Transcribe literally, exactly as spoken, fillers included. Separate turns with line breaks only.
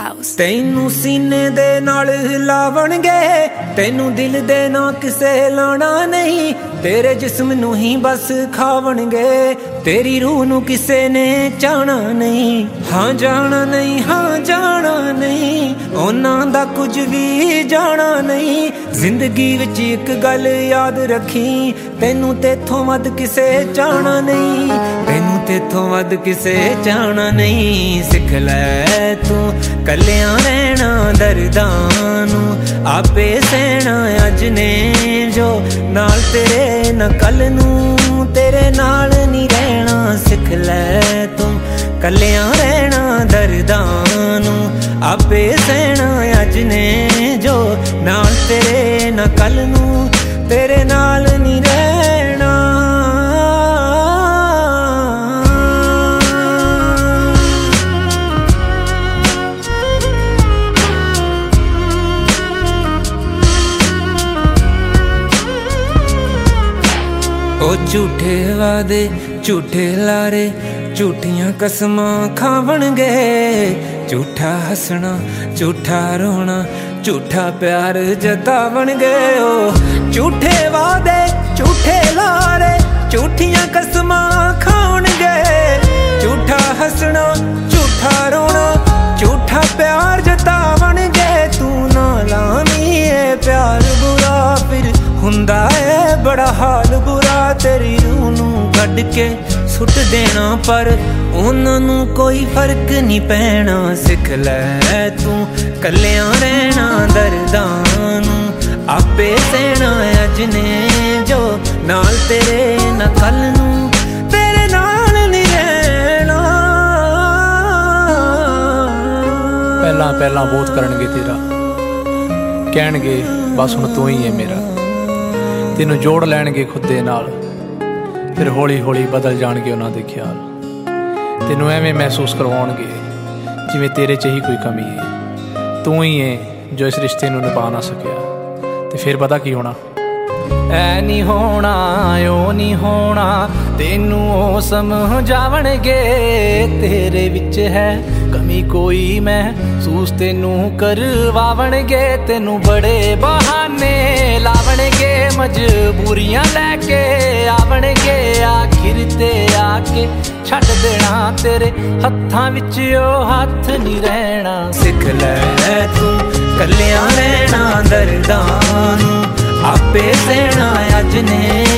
house.
ਤੈਨੂੰ ਸੀਨੇ ਦੇ ਨਾਲ ਹਿਲਾਵਣਗੇ, ਤੈਨੂੰ ਦਿਲ ਦੇ ਨਾ ਕਿਸੇ ਲਾਣਾ ਨਹੀਂ, ਤੇਰੇ ਜਿਸਮ ਨੂੰ ਹੀ ਬਸ ਖਾਵਣਗੇ, ਤੇਰੀ ਰੂਹ ਨੂੰ ਕਿਸੇ ਨੇ ਚਾਹਣਾ ਨਹੀਂ। ਹਾਂ ਜਾਣਾ ਨਹੀਂ, ਹਾਂ ਜਾਣਾ ਨਹੀਂ, ਉਹਨਾਂ ਦਾ ਕੁਝ ਵੀ ਜਾਣਾ ਨਹੀਂ। ਜ਼ਿੰਦਗੀ ਵਿੱਚ ਇੱਕ ਗੱਲ ਯਾਦ ਰੱਖੀ, ਤੈਨੂੰ ਤੇਥੋਂ ਵੱਧ ਕਿਸੇ ਚਾਹਣਾ ਨਹੀਂ, ਤੈਨੂੰ ਤੇਥੋਂ ਵੱਧ ਕਿਸੇ ਚਾਹਣਾ ਨਹੀਂ। ਸਿੱਖ ਲੈ ਤੂੰ ਕੱਲਿਆਂ ਰਹਿਣਾ ਦਰਦਾਂ ਨੂੰ, ਆਪੇ ਸਹਿਣਾ ਅੱਜ ਨੇ ਜੋ ਨਾਲ ਤੇਰੇ ਨਾ ਕੱਲ ਨੂੰ ਤੇਰੇ ਨਾਲ ਨਹੀਂ ਰਹਿਣਾ। ਸਿੱਖ ਲੈ ਤੂੰ ਕੱਲਿਆਂ ਰਹਿਣਾ ਦਰਦਾਂ ਨੂੰ, ਆਪੇ ਸਹਿਣਾ ਅੱਜ ਨੇ ਜੋ ਨਾਲ ਤੇਰੇ ਨਾ ਕੱਲ ਨੂੰ ਤੇਰੇ ਨਾਲ ਨਹੀਂ ਰਹਿਣਾ। ਉਹ ਝੂਠੇ ਵਾਦੇ ਝੂਠੇ ਲਾਰੇ, ਝੂਠੀਆਂ ਕਸਮਾਂ ਖਾਵਣਗੇ, ਝੂਠਾ ਹੱਸਣਾ ਝੂਠਾ ਰੋਣਾ, ਝੂਠਾ ਪਿਆਰ ਜਤਾਵਣਗੇ। ਉਹ ਝੂਠੇ ਵਾਦੇ ਝੂਠੇ ਲਾਰੇ, ਝੂਠੀਆਂ ਕਸਮਾਂ ਖਾਵਣਗੇ, ਝੂਠਾ ਹੱਸਣਾ ਝੂਠਾ ਰੋਣਾ, ਝੂਠਾ ਪਿਆਰ ਜਤਾਵਣਗੇ। ਤੂੰ ਨਾ ਲਾਵੀਂ ਇਹ ਪਿਆਰ ਬੁਰਾ, ਫਿਰ ਹੁੰਦਾ ਏ ਬੜਾ ਹਾਲ ਬੁਰਾ। ਤੇਰੀ ਰੂਹ ਨੂੰ ਕੱਢ ਕੇ ਸੁੱਟ ਦੇਣਾ, ਪਰ ਉਹਨਾਂ ਨੂੰ ਕੋਈ ਫਰਕ ਨਹੀਂ ਪੈਣਾ। ਸਿੱਖ ਲੈ ਤੂੰ ਕੱਲਿਆਂ ਰਹਿਣਾ ਦਰਦਾਂ ਨੂੰ, ਆਪੇ ਸਹਿਣਾ ਅੱਜ ਨੇ ਜੋ ਨਾਲ ਤੇਰੇ ਨਾ ਕੱਲ ਨੂੰ ਤੇਰੇ ਨਾਲ ਨਹੀਂ ਰਹਿਣਾ।
ਪਹਿਲਾਂ ਪਹਿਲਾਂ ਬਹੁਤ ਕਰਨਗੇ ਤੇਰਾ, ਕਹਿਣਗੇ ਬਸ ਹੁਣ ਤੂੰ ਹੀ ਹੈ ਮੇਰਾ, ਤੈਨੂੰ ਜੋੜ ਲੈਣਗੇ ਖੁਦ ਦੇ ਨਾਲ, ਫਿਰ ਹੌਲੀ ਹੌਲੀ ਬਦਲ ਜਾਣਗੇ ਉਹਨਾਂ ਦੇ ਖਿਆਲ। ਤੈਨੂੰ ਐਵੇਂ ਮਹਿਸੂਸ ਕਰਵਾਉਣਗੇ ਜਿਵੇਂ ਤੇਰੇ 'ਚ ਹੀ ਕੋਈ ਕਮੀ ਹੈ, ਤੂੰ ਹੀ ਹੈ ਜੋ ਇਸ ਰਿਸ਼ਤੇ ਨੂੰ ਨਿਭਾ ਨਾ ਸਕਿਆ। ਤੇ ਫਿਰ ਪਤਾ ਕੀ ਹੋਣਾ, ਐ ਨਹੀਂ ਹੋਣਾ ਉਹ ਨਹੀਂ ਹੋਣਾ, ਤੈਨੂੰ ਉਹ ਸਮਝਾਵਣਗੇ ਤੇਰੇ ਵਿੱਚ ਹੈ ਕਮੀ ਕੋਈ ਮਹਿਸੂਸ ਤੈਨੂੰ ਕਰਵਾਵਣਗੇ। ਤੈਨੂੰ ਬੜੇ ਬਹਾਨੇ ਲਾਵਣਗੇ, ਮਜਬੂਰੀਆਂ ਲੈ ਕੇ ਆਵਣਗੇ, ਆਖਿਰ ਤੇ ਆ ਕੇ ਛੱਡ ਦੇਣਾ ਤੇਰੇ ਹੱਥਾਂ ਵਿੱਚ ਉਹ ਹੱਥ ਨਹੀਂ ਰਹਿਣਾ।
ਸਿੱਖ ਲੈ ਤੂੰ ਕੱਲਿਆਂ ਰਹਿਣਾ ਦਰਦਾਂ ਨੂੰ, ਆਪੇ ਸਹਿਣਾ ਅੱਜ ਨੇ